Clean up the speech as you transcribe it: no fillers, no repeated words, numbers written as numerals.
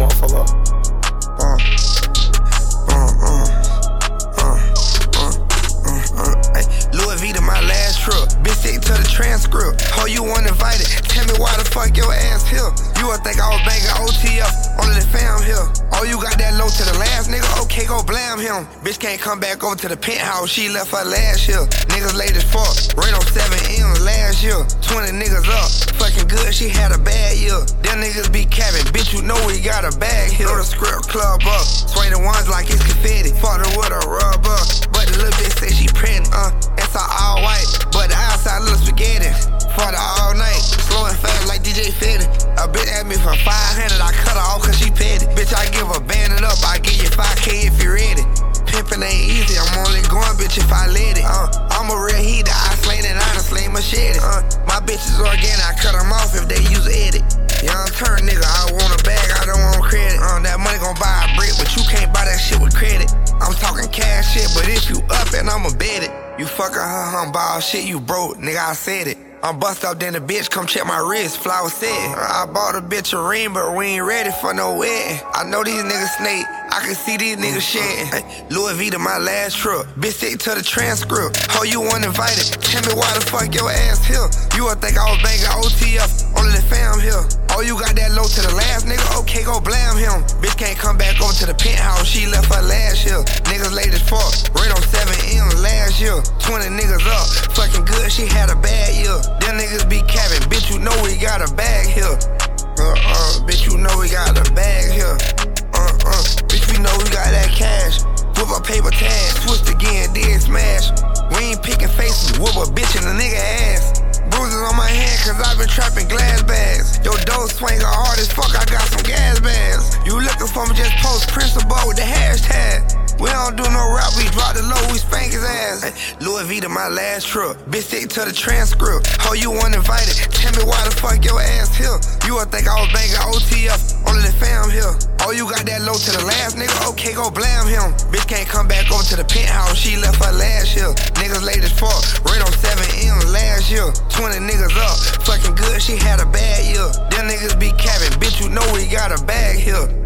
motherfucker. Louis V to my last trip. Bitch, stick to the transcript. Ho, you uninvited. Tell me why the fuck your ass here. You would think I was banging OTF, only the fam here. Oh, you got that low to the last nigga? Okay, go blam him. Bitch can't come back over to the penthouse, she left her last year. Niggas late as fuck, ran on 7M last year. 20 niggas up, fucking good, she had a bad year. Them niggas be capping, bitch, you know we got a bag here. Throw the script club up, swing the ones like it's confetti. Fought her with a rubber, but the little bitch say she pregnant. That's all white, but the outside little spaghetti. Fought her all night, slow and fast like DJ Fetty. A bitch at me for 500, I cut her off cause she petty. Bitch, I give her banding up, I give you 5K if you ready. Pimpin' ain't easy, I'm only going bitch if I let it. I'm a real heater, I sling and I done sling machete. My bitch is organic, I cut them off if they use edit. Young turn nigga, I want a bag, I don't want credit. That money gon' buy a brick, but you can't buy that shit with credit. I'm talking cash shit, but if you up and I'ma bet it. You fuckin' her ball shit, you broke, nigga, I said it. I'm bust up, then the bitch come check my wrist, flower said. I bought a bitch a ring, but we ain't ready for no wedding. I know these niggas snake, I can see these niggas shedding. Louis V to my last trip, bitch stick to the transcript. Ho, you uninvited, tell me why the fuck your ass here. You would think I was banging OTF, only the fam here. Oh, you got that low to the last nigga? Okay, go blam him. Bitch can't come back over to the penthouse, she left her last year. Niggas late as fuck, ran on 7M last year. 20 niggas up, fucking good, she had a bad year. Them niggas be capping, bitch, you know we got a bag here. Bitch, you know we got a bag here. Bitch, we know we got that cash. Whip a paper tag, switched again, did smash. We ain't picking faces, whoop a bitch in a nigga ass. Bruises on my hand, cause I been trapping glass bags. Your dough swing hard as fuck, I got some gas bags. You looking for me, just post principal with the hashtag. We don't do no rap, we drop the low, we spank his ass. Louis V to my last trip, bitch stick to the transcript. Ho, you uninvited, tell me why the fuck your ass here. You would think I was banging OTF, only the fam here. Oh, you got that low to the last nigga? Okay, go blam him. Bitch can't come back over to the penthouse, she left her last year. Niggas late as fuck, ran on 7M last year. 20 niggas up, fucking good, she had a bad year. Them niggas be capping, bitch, you know we got a bag here.